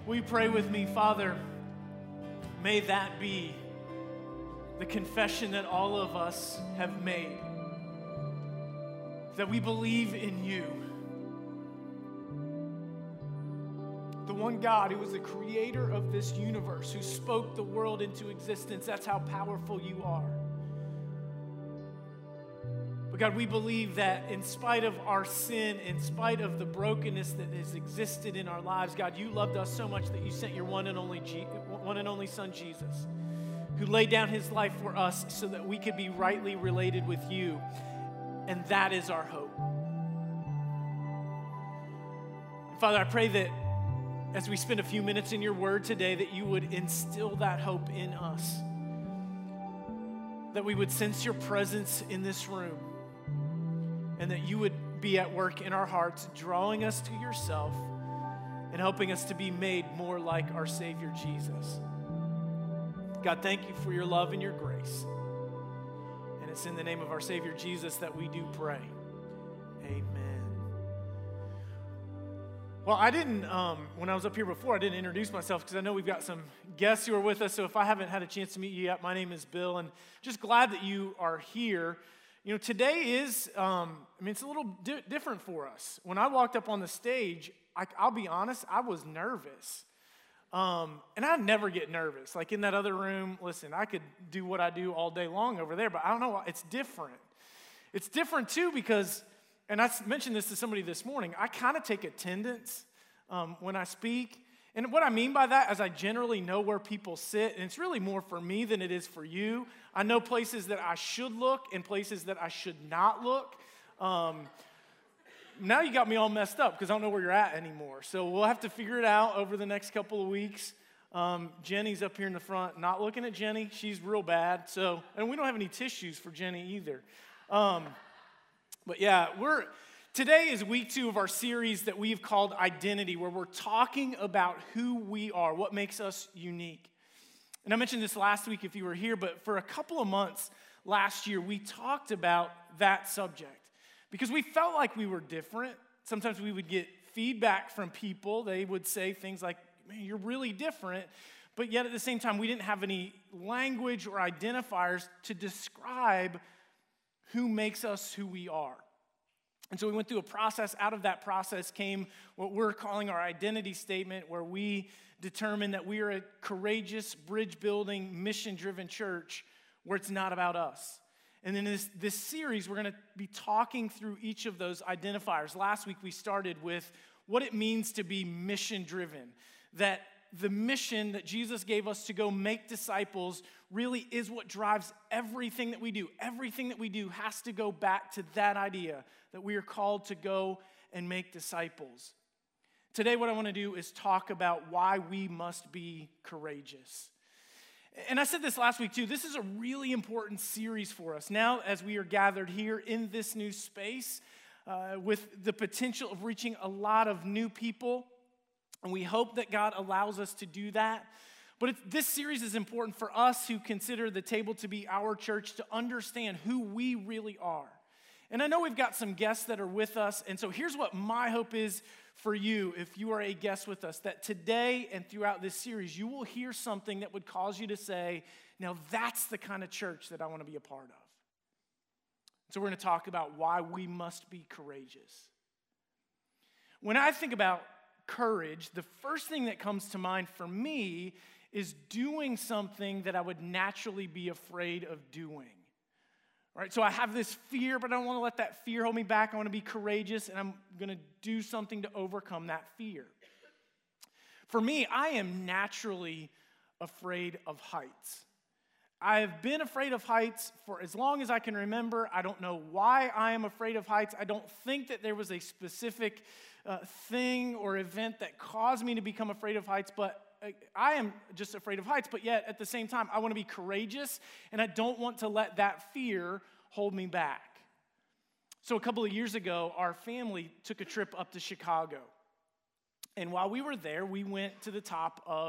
Will you pray with me, Father? May that be the confession that all of us have made, that we believe in you, the one God who is the creator of this universe, who spoke the world into existence. That's how powerful you are. But God, we believe that in spite of our sin, in spite of the brokenness that has existed in our lives, God, you loved us so much that you sent your one and only Son, Jesus, who laid down his life for us so that we could be rightly related with you. And that is our hope. And Father, I pray that as we spend a few minutes in your word today, that you would instill that hope in us, that we would sense your presence in this room, and that you would be at work in our hearts, drawing us to yourself and helping us to be made more like our Savior Jesus. God, thank you for your love and your grace. And it's in the name of our Savior Jesus that we do pray. Amen. Well, I didn't, when I was up here before, I didn't introduce myself because I know we've got some guests who are with us. So if I haven't had a chance to meet you yet, my name is Bill, and just glad that you are here. You know, today is, it's a little different for us. When I walked up on the stage, I'll be honest, I was nervous. And I never get nervous. Like in that other room, listen, I could do what I do all day long over there, but I don't know, it's different. It's different too because, and I mentioned this to somebody this morning, I kind of take attendance when I speak. And what I mean by that is I generally know where people sit, and it's really more for me than it is for you. I know places that I should look and places that I should not look. Now you got me all messed up because I don't know where you're at anymore. So we'll have to figure it out over the next couple of weeks. Jenny's up here in the front. Not looking at Jenny. She's real bad. So, and we don't have any tissues for Jenny either. But yeah, today is week 2 of our series that we've called Identity, where we're talking about who we are, what makes us unique. And I mentioned this last week if you were here, but for a couple of months last year, we talked about that subject because we felt like we were different. Sometimes we would get feedback from people. They would say things like, man, you're really different. But yet at the same time, we didn't have any language or identifiers to describe who makes us who we are. And so we went through a process. Out of that process came what we're calling our identity statement, where we determine that we are a courageous, bridge-building, mission-driven church where it's not about us. And in this series, we're going to be talking through each of those identifiers. Last week, we started with what it means to be mission-driven, that the mission that Jesus gave us to go make disciples really is what drives everything that we do. Everything that we do has to go back to that idea that we are called to go and make disciples. Today, what I want to do is talk about why we must be courageous. And I said this last week too, this is a really important series for us. Now, as we are gathered here in this new space with the potential of reaching a lot of new people, and we hope that God allows us to do that. But this series is important for us who consider the table to be our church to understand who we really are. And I know we've got some guests that are with us, and so here's what my hope is for you if you are a guest with us, that today and throughout this series, you will hear something that would cause you to say, now that's the kind of church that I want to be a part of. So we're going to talk about why we must be courageous. When I think about courage, the first thing that comes to mind for me is doing something that I would naturally be afraid of doing. All right, so I have this fear, but I don't want to let that fear hold me back. I want to be courageous, and I'm going to do something to overcome that fear. For me, I am naturally afraid of heights. I have been afraid of heights for as long as I can remember. I don't know why I am afraid of heights. I don't think that there was a specific thing or event that caused me to become afraid of heights, but I am just afraid of heights, but yet at the same time, I want to be courageous, and I don't want to let that fear hold me back. So a couple of years ago, our family took a trip up to Chicago. And while we were there, we went to the top of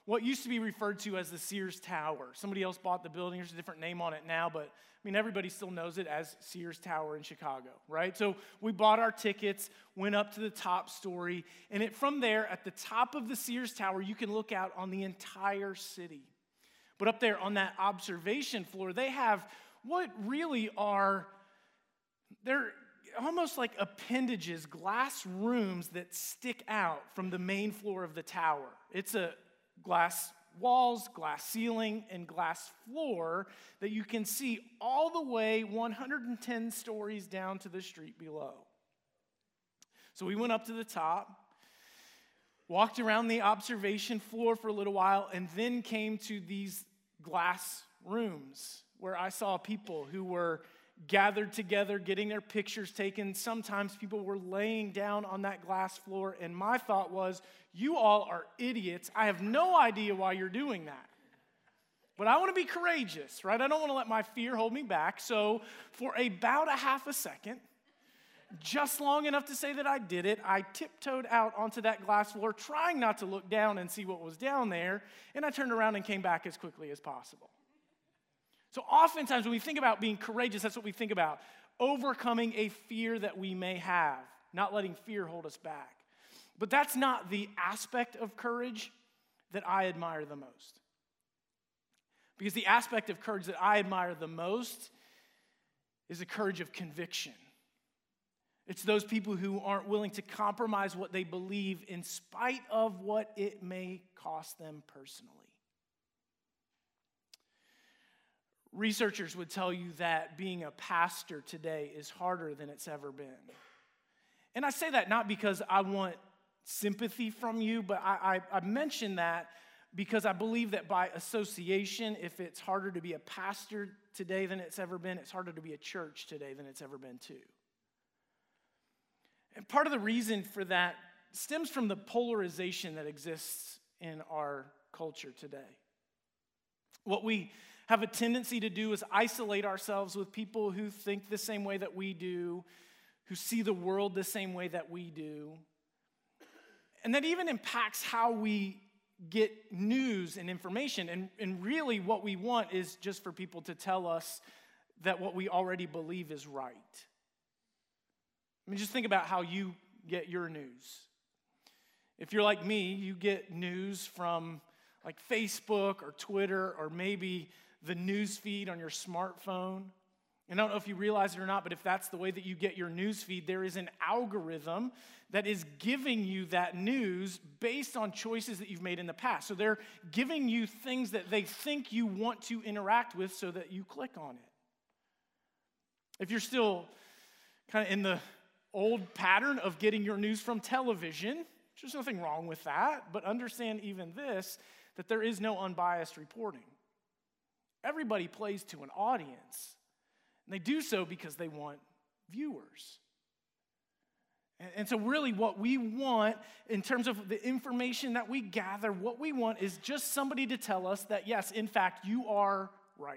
what used to be referred to as the Sears Tower. Somebody else bought the building. There's a different name on it now, but everybody still knows it as Sears Tower in Chicago, right? So we bought our tickets, went up to the top story, and from there, at the top of the Sears Tower, you can look out on the entire city. But up there on that observation floor, they have what really are, they're almost like appendages, glass rooms that stick out from the main floor of the tower. It's a glass walls, glass ceiling, and glass floor that you can see all the way 110 stories down to the street below. So we went up to the top, walked around the observation floor for a little while, and then came to these glass rooms where I saw people who were gathered together, getting their pictures taken. Sometimes people were laying down on that glass floor, and my thought was, you all are idiots. I have no idea why you're doing that. But I want to be courageous, right? I don't want to let my fear hold me back. So for about a half a second, just long enough to say that I did it, I tiptoed out onto that glass floor, trying not to look down and see what was down there, and I turned around and came back as quickly as possible. So oftentimes when we think about being courageous, that's what we think about. Overcoming a fear that we may have, not letting fear hold us back. But that's not the aspect of courage that I admire the most. Because the aspect of courage that I admire the most is the courage of conviction. It's those people who aren't willing to compromise what they believe in spite of what it may cost them personally. Researchers would tell you that being a pastor today is harder than it's ever been. And I say that not because I want sympathy from you, but I mention that because I believe that by association, if it's harder to be a pastor today than it's ever been, it's harder to be a church today than it's ever been too. And part of the reason for that stems from the polarization that exists in our culture today. What we have a tendency to do is isolate ourselves with people who think the same way that we do, who see the world the same way that we do. And that even impacts how we get news and information. And really what we want is just for people to tell us that what we already believe is right. I mean, just think about how you get your news. If you're like me, you get news from like Facebook or Twitter or maybe the news feed on your smartphone. And I don't know if you realize it or not, but if that's the way that you get your news feed, there is an algorithm that is giving you that news based on choices that you've made in the past. So they're giving you things that they think you want to interact with so that you click on it. If you're still kind of in the old pattern of getting your news from television, there's nothing wrong with that, but understand even this, that there is no unbiased reporting. Everybody plays to an audience, and they do so because they want viewers. And so really what we want in terms of the information that we gather, what we want is just somebody to tell us that, yes, in fact, you are right.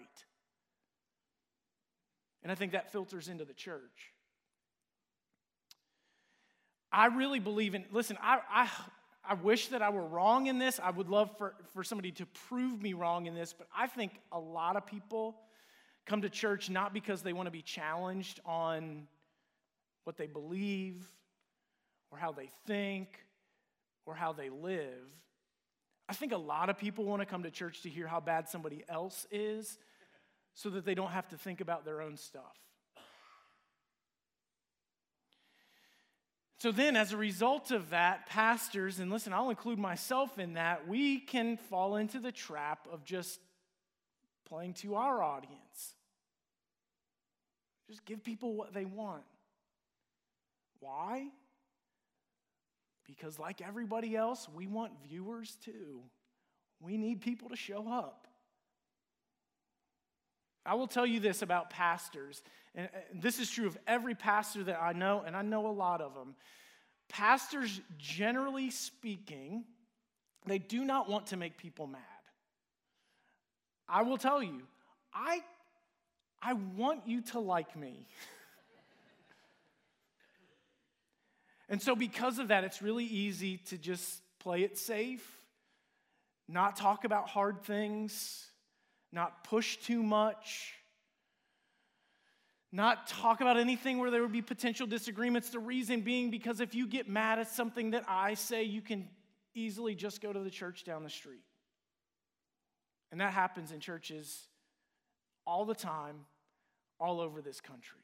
And I think that filters into the church. I really believe in, listen, I wish that I were wrong in this. I would love for somebody to prove me wrong in this, but I think a lot of people come to church not because they want to be challenged on what they believe or how they think or how they live. I think a lot of people want to come to church to hear how bad somebody else is so that they don't have to think about their own stuff. So then, as a result of that, pastors, and listen, I'll include myself in that, we can fall into the trap of just playing to our audience. Just give people what they want. Why? Because like everybody else, we want viewers too. We need people to show up. I will tell you this about pastors, and this is true of every pastor that I know, and I know a lot of them. Pastors, generally speaking, they do not want to make people mad. I will tell you, I want you to like me. And so because of that, it's really easy to just play it safe, not talk about hard things, not push too much, not talk about anything where there would be potential disagreements. The reason being because if you get mad at something that I say, you can easily just go to the church down the street. And that happens in churches all the time, all over this country.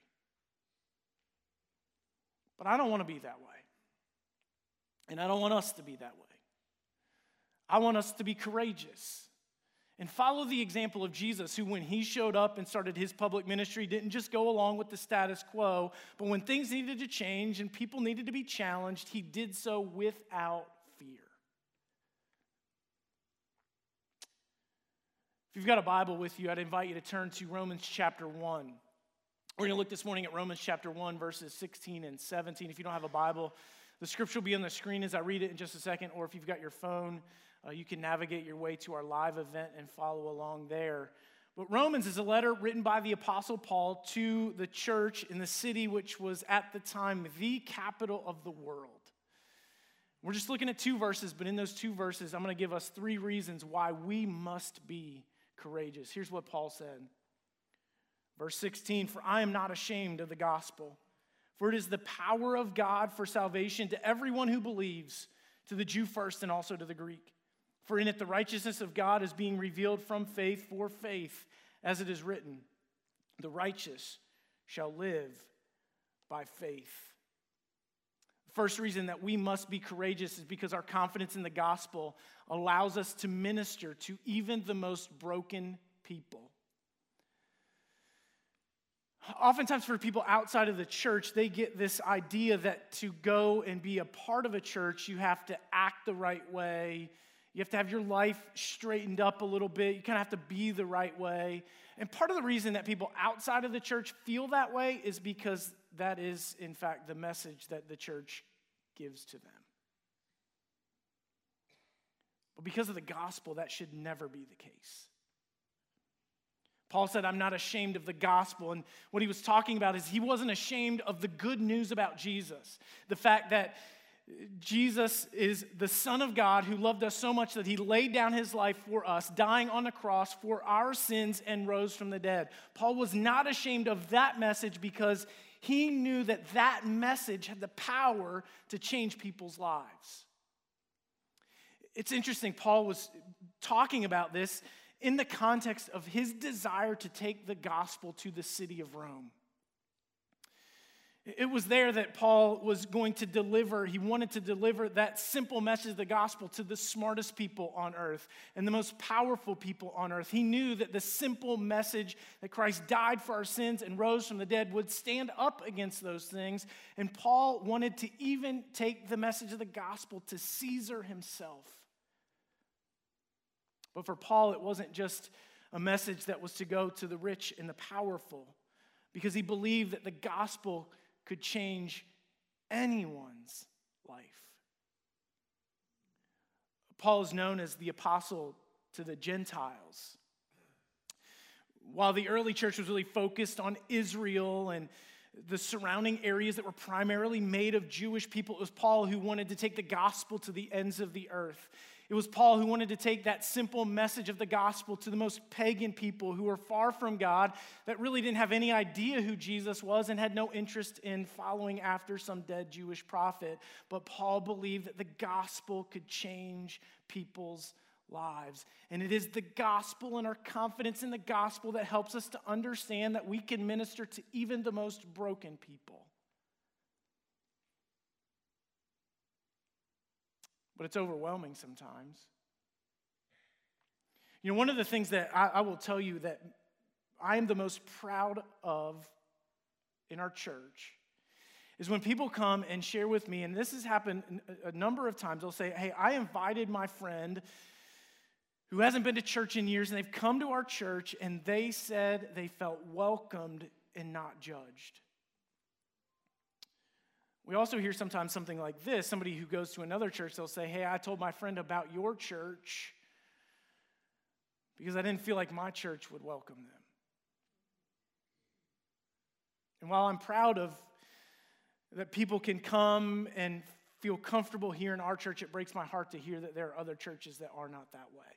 But I don't want to be that way. And I don't want us to be that way. I want us to be courageous and follow the example of Jesus, who when he showed up and started his public ministry didn't just go along with the status quo, but when things needed to change and people needed to be challenged, he did so without fear. If you've got a Bible with you, I'd invite you to turn to Romans chapter 1. We're going to look this morning at Romans chapter 1, verses 16 and 17. If you don't have a Bible, the scripture will be on the screen as I read it in just a second, or if you've got your phone, you can navigate your way to our live event and follow along there. But Romans is a letter written by the Apostle Paul to the church in the city which was at the time the capital of the world. We're just looking at 2 verses, but in those 2 verses, I'm going to give us 3 reasons why we must be courageous. Here's what Paul said. Verse 16, "For I am not ashamed of the gospel, for it is the power of God for salvation to everyone who believes, to the Jew first and also to the Greek. For in it the righteousness of God is being revealed from faith for faith, as it is written, the righteous shall live by faith." The first reason that we must be courageous is because our confidence in the gospel allows us to minister to even the most broken people. Oftentimes for people outside of the church, they get this idea that to go and be a part of a church, you have to act the right way. You have to have your life straightened up a little bit. You kind of have to be the right way. And part of the reason that people outside of the church feel that way is because that is, in fact, the message that the church gives to them. But because of the gospel, that should never be the case. Paul said, "I'm not ashamed of the gospel." And what he was talking about is he wasn't ashamed of the good news about Jesus. The fact that Jesus is the Son of God who loved us so much that he laid down his life for us, dying on the cross for our sins and rose from the dead. Paul was not ashamed of that message because he knew that that message had the power to change people's lives. It's interesting, Paul was talking about this in the context of his desire to take the gospel to the city of Rome. It was there that Paul was going to deliver, he wanted to deliver that simple message of the gospel to the smartest people on earth and the most powerful people on earth. He knew that the simple message that Christ died for our sins and rose from the dead would stand up against those things. And Paul wanted to even take the message of the gospel to Caesar himself. But for Paul, it wasn't just a message that was to go to the rich and the powerful, because he believed that the gospel could change anyone's life. Paul is known as the apostle to the Gentiles. While the early church was really focused on Israel and the surrounding areas that were primarily made of Jewish people, it was Paul who wanted to take the gospel to the ends of the earth. It was Paul who wanted to take that simple message of the gospel to the most pagan people who were far from God, that really didn't have any idea who Jesus was and had no interest in following after some dead Jewish prophet. But Paul believed that the gospel could change people's lives. And it is the gospel and our confidence in the gospel that helps us to understand that we can minister to even the most broken people. But it's overwhelming sometimes. You know, one of the things that I will tell you that I am the most proud of in our church is when people come and share with me, and this has happened a number of times, they'll say, "Hey, I invited my friend who hasn't been to church in years, and they've come to our church, and they said they felt welcomed and not judged." We also hear sometimes something like this. Somebody who goes to another church, they'll say, "Hey, I told my friend about your church because I didn't feel like my church would welcome them." And while I'm proud of that people can come and feel comfortable here in our church, it breaks my heart to hear that there are other churches that are not that way.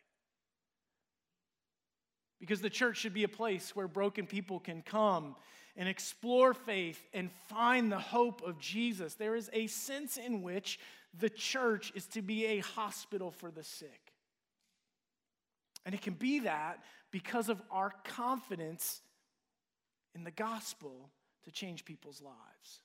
Because the church should be a place where broken people can come and explore faith and find the hope of Jesus. There is a sense in which the church is to be a hospital for the sick. And it can be that because of our confidence in the gospel to change people's lives.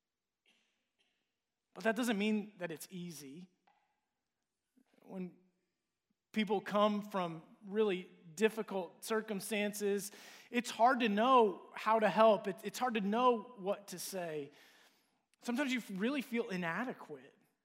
But that doesn't mean that it's easy. When people come from really difficult circumstances, it's hard to know how to help. It's hard to know what to say. Sometimes you really feel inadequate.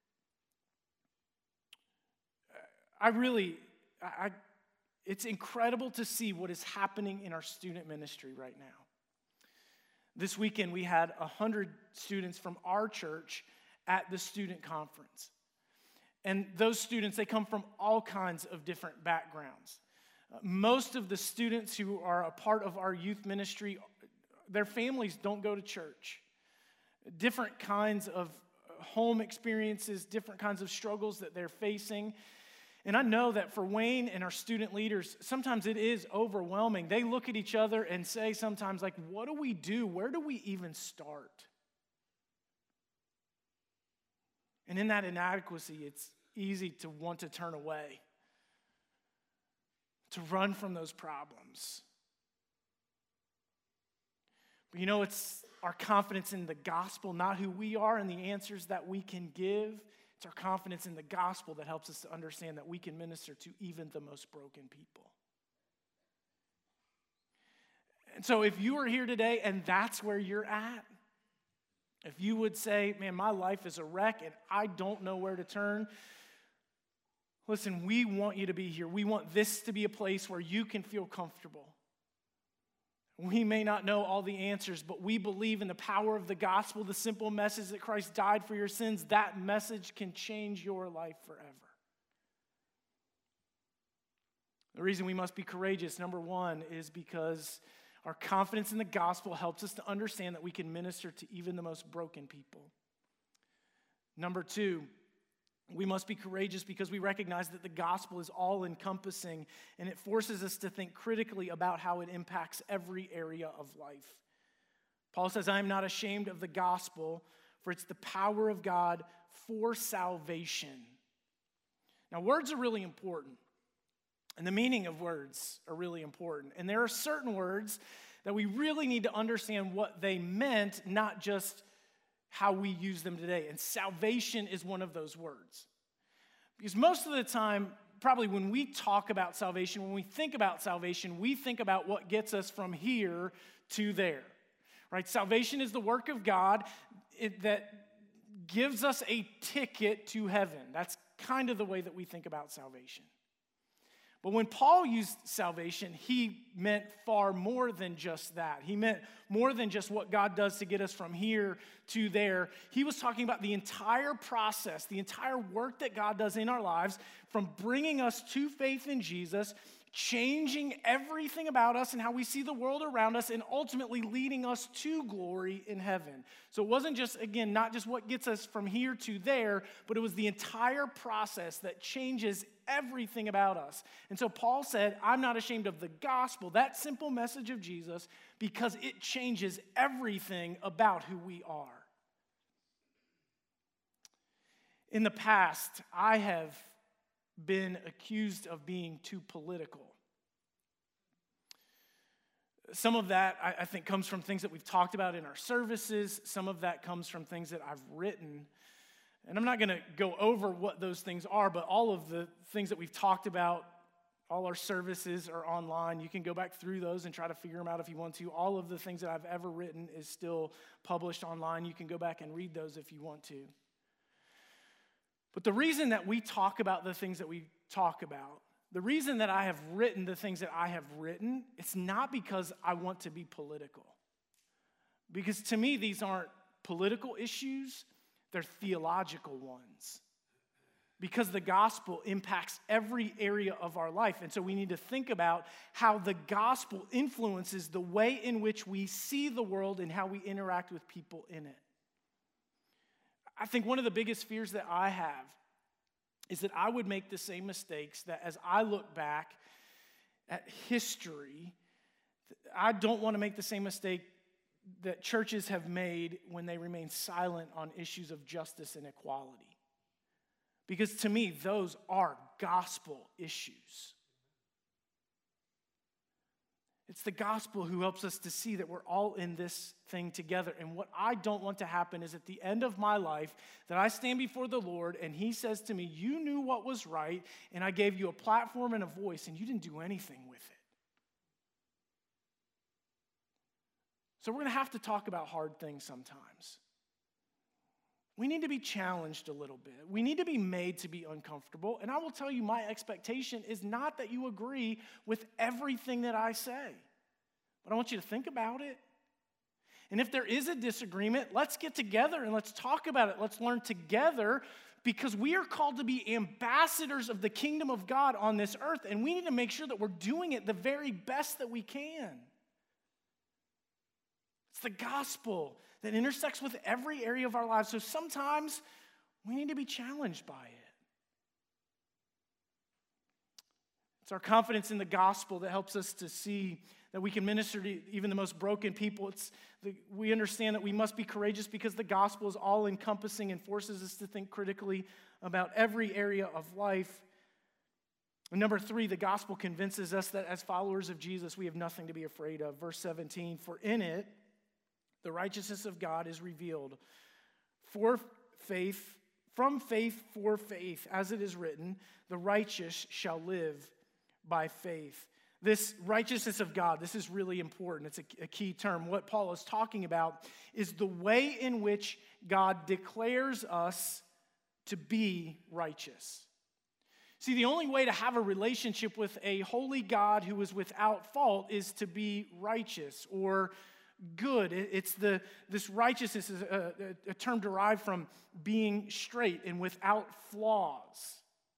It's incredible to see what is happening in our student ministry right now. This weekend, we had 100 students from our church at the student conference. And those students, they come from all kinds of different backgrounds. Most of the students who are a part of our youth ministry, their families don't go to church. Different kinds of home experiences, different kinds of struggles that they're facing. And I know that for Wayne and our student leaders, sometimes it is overwhelming. They look at each other and say sometimes, like, what do we do? Where do we even start? And in that inadequacy, it's easy to want to turn away, to run from those problems. But it's our confidence in the gospel, not who we are and the answers that we can give. It's our confidence in the gospel that helps us to understand that we can minister to even the most broken people. And so if you are here today and that's where you're at, if you would say, man, my life is a wreck and I don't know where to turn, listen, we want you to be here. We want this to be a place where you can feel comfortable. We may not know all the answers, but we believe in the power of the gospel, the simple message that Christ died for your sins. That message can change your life forever. The reason we must be courageous, number one, is because our confidence in the gospel helps us to understand that we can minister to even the most broken people. Number two, we must be courageous because we recognize that the gospel is all-encompassing and it forces us to think critically about how it impacts every area of life. Paul says, I am not ashamed of the gospel, for it's the power of God for salvation. Now, words are really important, and the meaning of words are really important. And there are certain words that we really need to understand what they meant, not just how we use them today. And salvation is one of those words. Because most of the time, probably when we talk about salvation, when we think about salvation, we think about what gets us from here to there. Right? Salvation is the work of God that gives us a ticket to heaven. That's kind of the way that we think about salvation. But when Paul used salvation, he meant far more than just that. He meant more than just what God does to get us from here to there. He was talking about the entire process, the entire work that God does in our lives, from bringing us to faith in Jesus, changing everything about us and how we see the world around us, and ultimately leading us to glory in heaven. So it wasn't just, again, not just what gets us from here to there, but it was the entire process that changes everything about us. And so Paul said, I'm not ashamed of the gospel, that simple message of Jesus, because it changes everything about who we are. In the past, I have been accused of being too political. Some of that, I think, comes from things that we've talked about in our services. Some of that comes from things that I've written. And I'm not going to go over what those things are, but all of the things that we've talked about, all our services are online. You can go back through those and try to figure them out if you want to. All of the things that I've ever written is still published online. You can go back and read those if you want to. But the reason that we talk about the things that we talk about, the reason that I have written the things that I have written, it's not because I want to be political. Because to me, these aren't political issues, they're theological ones. Because the gospel impacts every area of our life. And so we need to think about how the gospel influences the way in which we see the world and how we interact with people in it. I think one of the biggest fears that I have is that I would make the same mistakes that as I look back at history, I don't want to make the same mistake that churches have made when they remain silent on issues of justice and equality. Because to me, those are gospel issues. It's the gospel who helps us to see that we're all in this thing together. And what I don't want to happen is at the end of my life that I stand before the Lord and he says to me, you knew what was right and I gave you a platform and a voice and you didn't do anything with it. So we're going to have to talk about hard things sometimes. We need to be challenged a little bit. We need to be made to be uncomfortable. And I will tell you, my expectation is not that you agree with everything that I say. But I want you to think about it. And if there is a disagreement, let's get together and let's talk about it. Let's learn together because we are called to be ambassadors of the kingdom of God on this earth. And we need to make sure that we're doing it the very best that we can. It's the gospel that intersects with every area of our lives. So sometimes we need to be challenged by it. It's our confidence in the gospel that helps us to see that we can minister to even the most broken people. We understand that we must be courageous because the gospel is all-encompassing and forces us to think critically about every area of life. And number 3, the gospel convinces us that as followers of Jesus, we have nothing to be afraid of. Verse 17, for in it, the righteousness of God is revealed from faith for faith, as it is written, the righteous shall live by faith. This righteousness of God, this is really important. It's a key term. What Paul is talking about is the way in which God declares us to be righteous. See, the only way to have a relationship with a holy God who is without fault is to be righteous or good. This righteousness is a term derived from being straight and without flaws.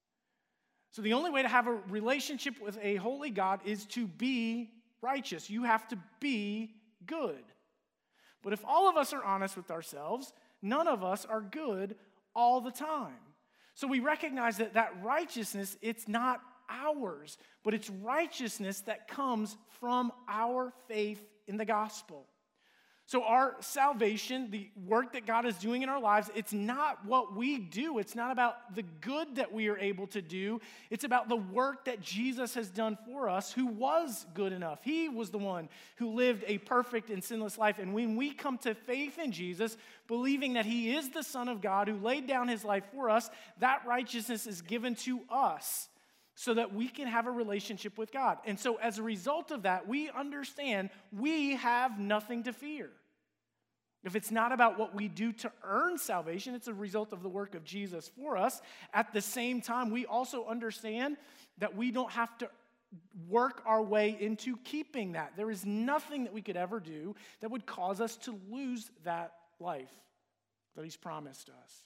So the only way to have a relationship with a holy God is to be righteous. You have to be good. But if all of us are honest with ourselves, none of us are good all the time. So we recognize that righteousness, it's not ours, but it's righteousness that comes from our faith in the gospel. So our salvation, the work that God is doing in our lives, it's not what we do. It's not about the good that we are able to do. It's about the work that Jesus has done for us, who was good enough. He was the one who lived a perfect and sinless life. And when we come to faith in Jesus, believing that he is the Son of God who laid down his life for us, that righteousness is given to us, so that we can have a relationship with God. And so as a result of that, we understand we have nothing to fear. If it's not about what we do to earn salvation, it's a result of the work of Jesus for us. At the same time, we also understand that we don't have to work our way into keeping that. There is nothing that we could ever do that would cause us to lose that life that he's promised us.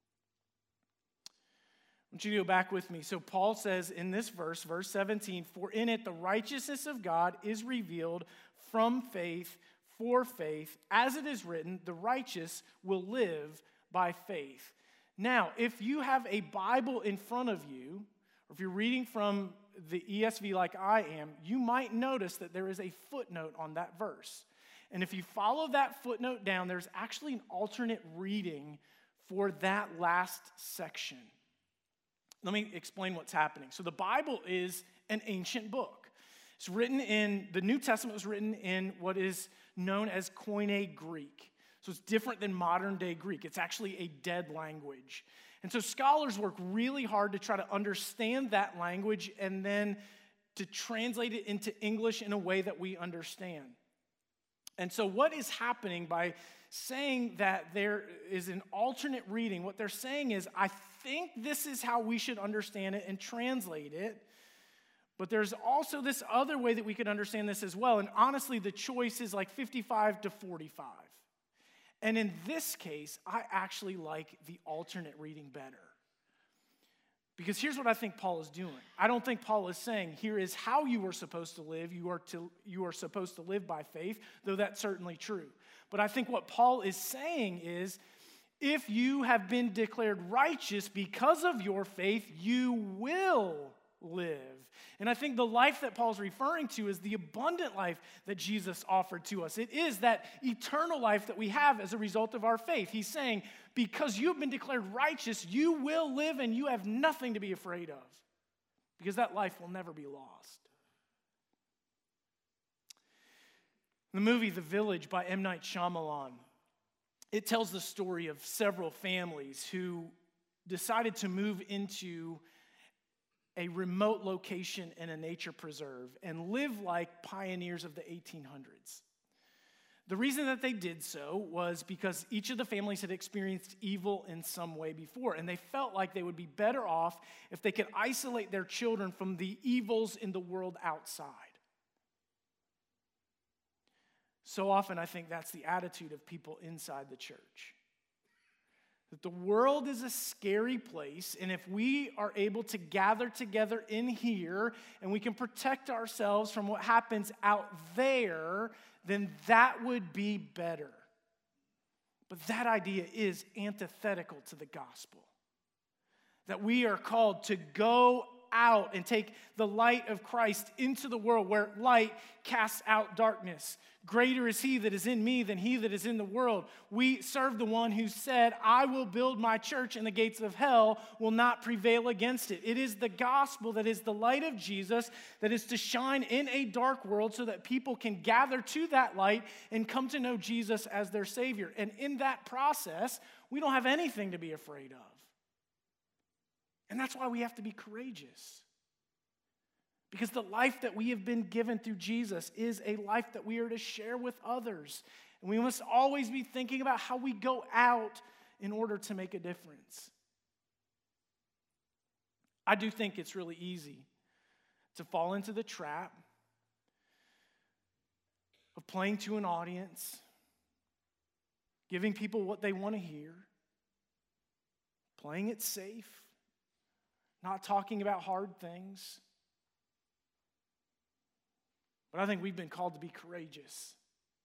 I want you to go back with me. So Paul says in this verse 17, for in it the righteousness of God is revealed from faith for faith, as it is written, the righteous will live by faith. Now, if you have a Bible in front of you, or if you're reading from the ESV like I am, you might notice that there is a footnote on that verse. And if you follow that footnote down, there's actually an alternate reading for that last section. Let me explain what's happening. So the Bible is an ancient book. It's written in, the New Testament was written in what is known as Koine Greek. So it's different than modern day Greek. It's actually a dead language. And so scholars work really hard to try to understand that language and then to translate it into English in a way that we understand. And so what is happening by saying that there is an alternate reading, what they're saying is, I think this is how we should understand it and translate it, but there's also this other way that we could understand this as well. And honestly, the choice is like 55 to 45. And in this case, I actually like the alternate reading better. Because here's what I think Paul is doing. I don't think Paul is saying, here is how you are supposed to live. You are supposed to live by faith, though that's certainly true. But I think what Paul is saying is, If you have been declared righteous because of your faith, you will live. And I think the life that Paul's referring to is the abundant life that Jesus offered to us. It is that eternal life that we have as a result of our faith. He's saying, because you've been declared righteous, you will live and you have nothing to be afraid of, because that life will never be lost. The movie The Village by M. Night Shyamalan, it tells the story of several families who decided to move into a remote location in a nature preserve and live like pioneers of the 1800s. The reason that they did so was because each of the families had experienced evil in some way before, and they felt like they would be better off if they could isolate their children from the evils in the world outside. So often, I think that's the attitude of people inside the church. That the world is a scary place, and if we are able to gather together in here and we can protect ourselves from what happens out there, then that would be better. But that idea is antithetical to the gospel. That we are called to go out and take the light of Christ into the world where light casts out darkness. Greater is he that is in me than he that is in the world. We serve the one who said, I will build my church and the gates of hell will not prevail against it. It is the gospel that is the light of Jesus that is to shine in a dark world so that people can gather to that light and come to know Jesus as their Savior. And in that process, we don't have anything to be afraid of. And that's why we have to be courageous. Because the life that we have been given through Jesus is a life that we are to share with others. And we must always be thinking about how we go out in order to make a difference. I do think it's really easy to fall into the trap of playing to an audience, giving people what they want to hear, playing it safe, not talking about hard things. But I think we've been called to be courageous.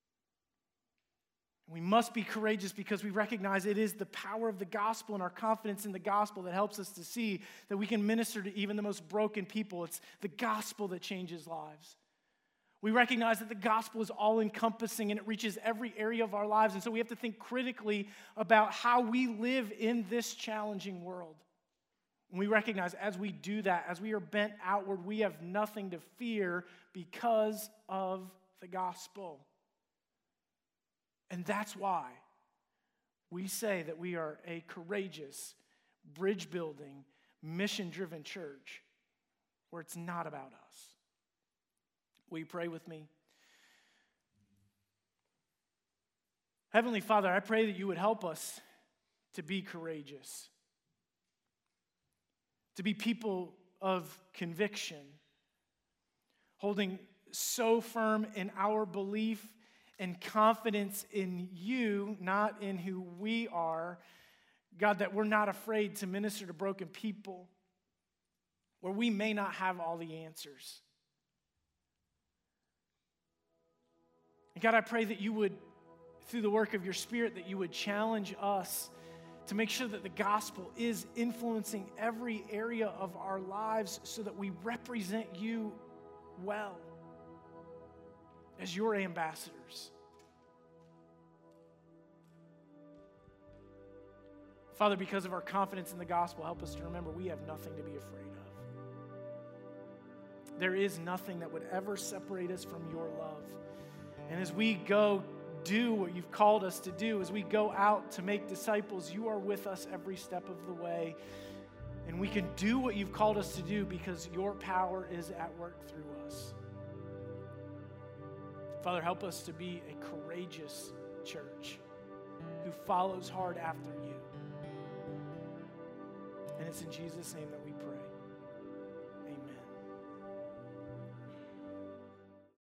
We must be courageous because we recognize it is the power of the gospel and our confidence in the gospel that helps us to see that we can minister to even the most broken people. It's the gospel that changes lives. We recognize that the gospel is all-encompassing and it reaches every area of our lives. And so we have to think critically about how we live in this challenging world. And we recognize as we do that, as we are bent outward, we have nothing to fear because of the gospel. And that's why we say that we are a courageous, bridge-building, mission-driven church where it's not about us. Will you pray with me? Heavenly Father, I pray that you would help us to be courageous, to be people of conviction, holding so firm in our belief and confidence in you, not in who we are, God, that we're not afraid to minister to broken people where we may not have all the answers. And God, I pray that you would, through the work of your Spirit, that you would challenge us to make sure that the gospel is influencing every area of our lives so that we represent you well as your ambassadors. Father, because of our confidence in the gospel, help us to remember we have nothing to be afraid of. There is nothing that would ever separate us from your love. And as we go do what you've called us to do, as we go out to make disciples, you are with us every step of the way. And we can do what you've called us to do because your power is at work through us. Father, help us to be a courageous church who follows hard after you. And it's in Jesus' name that we pray.